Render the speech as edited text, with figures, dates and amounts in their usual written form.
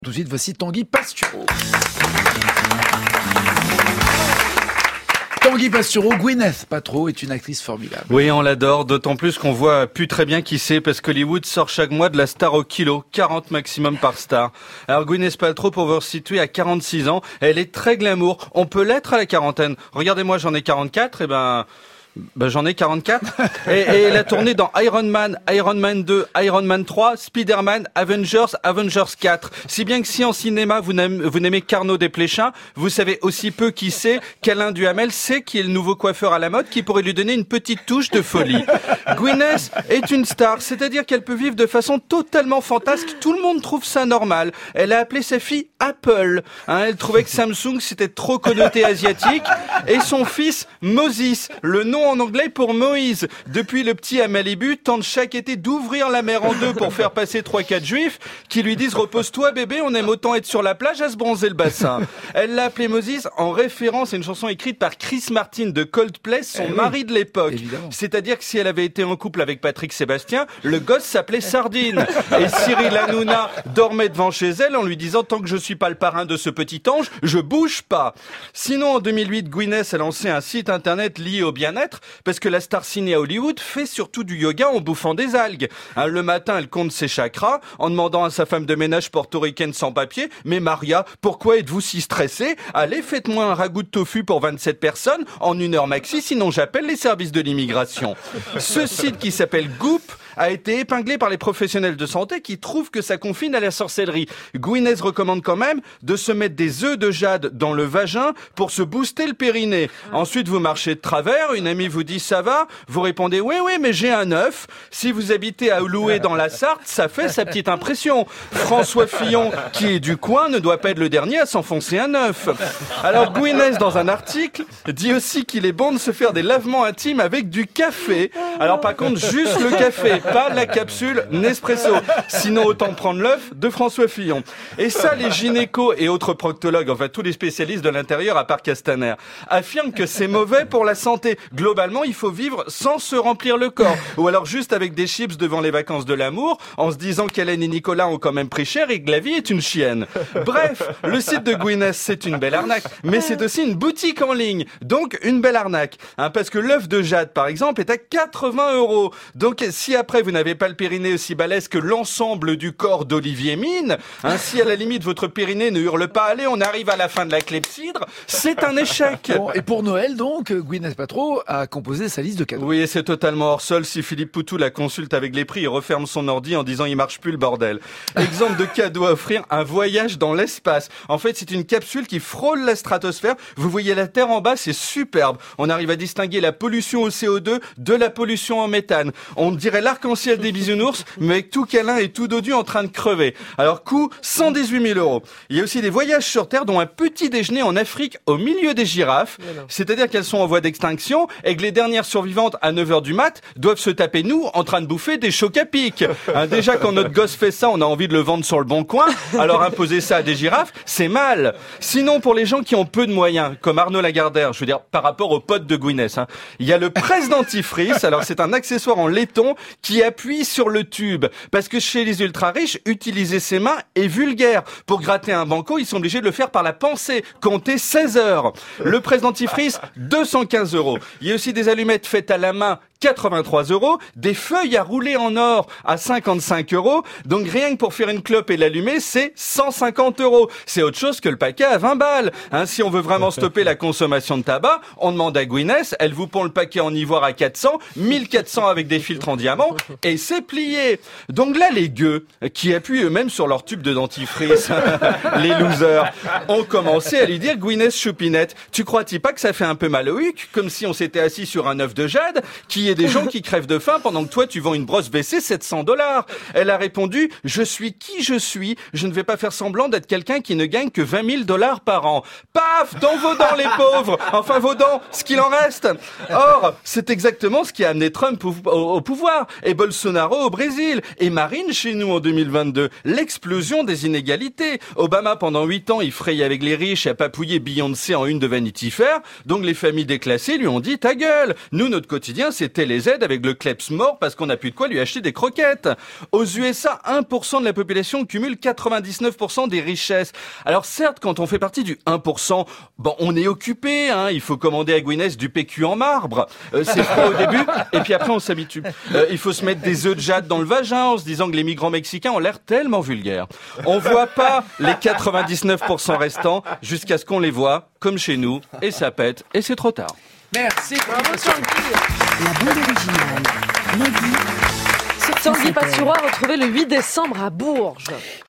Tout de suite, voici Tanguy Pastureau. Tanguy Pastureau, Gwyneth Paltrow est une actrice formidable. Oui, on l'adore, d'autant plus qu'on voit plus très bien qui c'est, parce qu'Hollywood sort chaque mois de la star au kilo, 40 maximum par star. Alors Gwyneth Paltrow, pour vous situer à 46 ans, elle est très glamour. On peut l'être à la quarantaine. Regardez-moi, j'en ai 44, j'en ai 44. Et elle a tourné dans Iron Man, Iron Man 2, Iron Man 3, Spider-Man, Avengers 4. Si bien que si en cinéma vous n'aimez qu'Arnaud Desplechin, vous savez aussi peu qui c'est qu'Alain Duhamel sait qui est le nouveau coiffeur à la mode qui pourrait lui donner une petite touche de folie. Gwyneth est une star, c'est-à-dire qu'elle peut vivre de façon totalement fantasque. Tout le monde trouve ça normal. Elle a appelé sa fille Apple. Elle trouvait que Samsung c'était trop connoté asiatique. Et son fils Moses, le nom en anglais pour Moïse. Depuis le petit à Malibu, tente chaque été d'ouvrir la mer en deux pour faire passer 3-4 juifs qui lui disent « Repose-toi bébé, on aime autant être sur la plage à se bronzer le bassin ». Elle l'a appelé Moses en référence à une chanson écrite par Chris Martin de Coldplay, son mari de l'époque. C'est-à-dire que si elle avait été en couple avec Patrick Sébastien, le gosse s'appelait Sardine. Et Cyril Hanouna dormait devant chez elle en lui disant « Tant que je suis pas le parrain de ce petit ange, je bouge pas ». Sinon, en 2008, Gwyneth a lancé un site internet lié au bien-être parce que la star ciné à Hollywood fait surtout du yoga en bouffant des algues. Le matin, elle compte ses chakras en demandant à sa femme de ménage portoricaine sans papier « Mais Maria, pourquoi êtes-vous si stressée? Allez, faites-moi un ragoût de tofu pour 27 personnes en 1 heure maxi, sinon j'appelle les services de l'immigration. » Ce site qui s'appelle Goop a été épinglé par les professionnels de santé qui trouvent que ça confine à la sorcellerie. Gwyneth recommande quand même de se mettre des œufs de jade dans le vagin pour se booster le périnée. Ensuite, vous marchez de travers, une amie vous dit « ça va ?» Vous répondez « oui, mais j'ai un œuf ». Si vous habitez à Ouloué dans la Sarthe, ça fait sa petite impression. François Fillon, qui est du coin, ne doit pas être le dernier à s'enfoncer un œuf. Alors Gwyneth, dans un article, dit aussi qu'il est bon de se faire des lavements intimes avec du café. Alors par contre, juste le café, pas la capsule Nespresso. Sinon, autant prendre l'œuf de François Fillon. Et ça, les gynécos et autres proctologues, enfin tous les spécialistes de l'intérieur à part Castaner, affirment que c'est mauvais pour la santé. Globalement, il faut vivre sans se remplir le corps. Ou alors juste avec des chips devant les vacances de l'amour, en se disant qu'Hélène et Nicolas ont quand même pris cher et que la vie est une chienne. Bref, le site de Gwyneth, c'est une belle arnaque. Mais c'est aussi une boutique en ligne. Donc, une belle arnaque. Parce que l'œuf de jade, par exemple, est à 80 €. Donc, si après vous n'avez pas le périnée aussi balèze que l'ensemble du corps d'Olivier Mine, si à la limite votre périnée ne hurle pas « Allez, on arrive à la fin de la clepsydre », c'est un échec. Bon, et pour Noël, donc, Gwyneth Paltrow a composé sa liste de cadeaux. Oui, et c'est totalement hors sol. Si Philippe Poutou la consulte avec les prix, il referme son ordi en disant « Il marche plus le bordel ». Exemple de cadeau à offrir, un voyage dans l'espace. En fait, c'est une capsule qui frôle la stratosphère. Vous voyez la Terre en bas, c'est superbe. On arrive à distinguer la pollution au CO2 de la pollution en méthane. On dirait l'arc-en-ciel des bisounours, mais avec tout câlin et tout dodu en train de crever. Alors, coût 118 000 €. Il y a aussi des voyages sur Terre, dont un petit déjeuner en Afrique au milieu des girafes. C'est-à-dire qu'elles sont en voie d'extinction et que les dernières survivantes à 9h du mat doivent se taper nous en train de bouffer des chocs à pic. Déjà, quand notre gosse fait ça, on a envie de le vendre sur le bon coin. Alors, imposer ça à des girafes, c'est mal. Sinon, pour les gens qui ont peu de moyens, comme Arnaud Lagardère, je veux dire, par rapport aux potes de Gwyneth, il y a le presse-dentifrice. Alors, c'est un accessoire en laiton qui appuie sur le tube. Parce que chez les ultra-riches, utiliser ses mains est vulgaire. Pour gratter un banco, ils sont obligés de le faire par la pensée. Comptez 16 heures. Le presse-dentifrice, 215 €. Il y a aussi des allumettes faites à la main, 83 €, des feuilles à rouler en or à 55 €. Donc rien que pour faire une clope et l'allumer, c'est 150 €. C'est autre chose que le paquet à 20 balles. Si on veut vraiment stopper la consommation de tabac, on demande à Gwyneth, elle vous pond le paquet en ivoire à 400, 1400 avec des filtres en diamant, et c'est plié. Donc là, les gueux, qui appuient eux-mêmes sur leur tube de dentifrice, les losers, ont commencé à lui dire Gwyneth Choupinette, tu crois-tu pas que ça fait un peu mal au huc, comme si on s'était assis sur un œuf de jade, qui est des gens qui crèvent de faim pendant que toi tu vends une brosse WC 700 $. Elle a répondu « Je suis qui je suis, je ne vais pas faire semblant d'être quelqu'un qui ne gagne que 20 000 $ par an. » Paf, dans vos dents les pauvres. Enfin vos dents, ce qu'il en reste. Or, c'est exactement ce qui a amené Trump au pouvoir, et Bolsonaro au Brésil, et Marine chez nous en 2022. L'explosion des inégalités. Obama pendant 8 ans, il frayait avec les riches et a papouillé Beyoncé en une de Vanity Fair. Donc les familles déclassées lui ont dit « Ta gueule !» Nous, notre quotidien, c'était profiter les aides avec le kleps mort parce qu'on n'a plus de quoi lui acheter des croquettes. Aux USA, 1% de la population cumule 99% des richesses. Alors certes, quand on fait partie du 1%, bon, on est occupé, hein, il faut commander à Gwyneth du PQ en marbre. C'est froid au début, et puis après on s'habitue. Il faut se mettre des œufs de jade dans le vagin en se disant que les migrants mexicains ont l'air tellement vulgaires. On voit pas les 99% restants jusqu'à ce qu'on les voit, comme chez nous, et ça pète, et c'est trop tard. Merci. La bande originale. Nagui. Tanguy Pasturois retrouvé le 8 décembre à Bourges.